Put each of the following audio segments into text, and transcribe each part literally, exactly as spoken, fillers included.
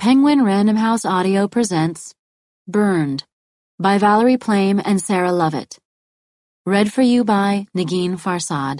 Penguin Random House Audio presents Burned by Valerie Plame and Sarah Lovett. Read for you by Negin Farsad.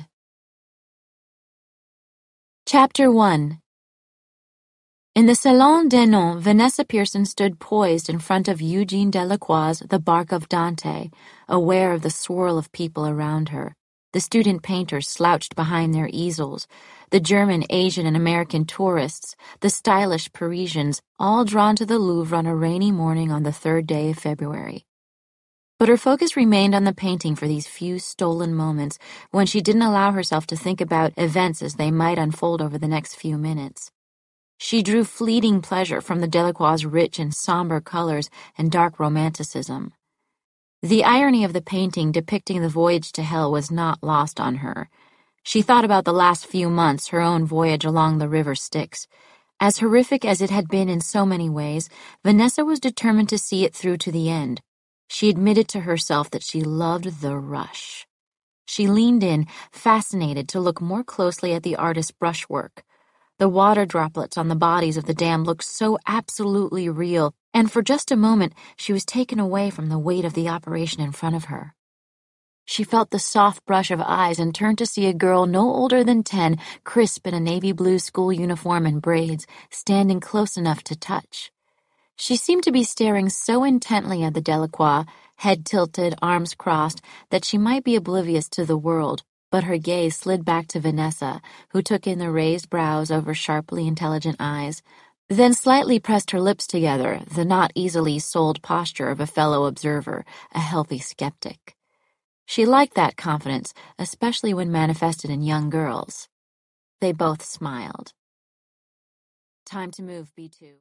Chapter one. In the Salon d'Enon, Vanessa Pearson stood poised in front of Eugene Delacroix's The Bark of Dante, aware of the swirl of people around her. The student painters slouched behind their easels, the German, Asian, and American tourists, the stylish Parisians, all drawn to the Louvre on a rainy morning on the third day of February. But her focus remained on the painting for these few stolen moments when she didn't allow herself to think about events as they might unfold over the next few minutes. She drew fleeting pleasure from the Delacroix's rich and somber colors and dark romanticism. The irony of the painting depicting the voyage to hell was not lost on her. She thought about the last few months, her own voyage along the river Styx. As horrific as it had been in so many ways, Vanessa was determined to see it through to the end. She admitted to herself that she loved the rush. She leaned in, fascinated, to look more closely at the artist's brushwork. The water droplets on the bodies of the damned looked so absolutely real, and for just a moment she was taken away from the weight of the operation in front of her. She felt the soft brush of eyes and turned to see a girl no older than ten, crisp in a navy blue school uniform and braids, standing close enough to touch. She seemed to be staring so intently at the Delacroix, head tilted, arms crossed, that she might be oblivious to the world, but her gaze slid back to Vanessa, who took in the raised brows over sharply intelligent eyes, then slightly pressed her lips together, the not easily sold posture of a fellow observer, a healthy skeptic. She liked that confidence, especially when manifested in young girls. They both smiled. Time to move, B two.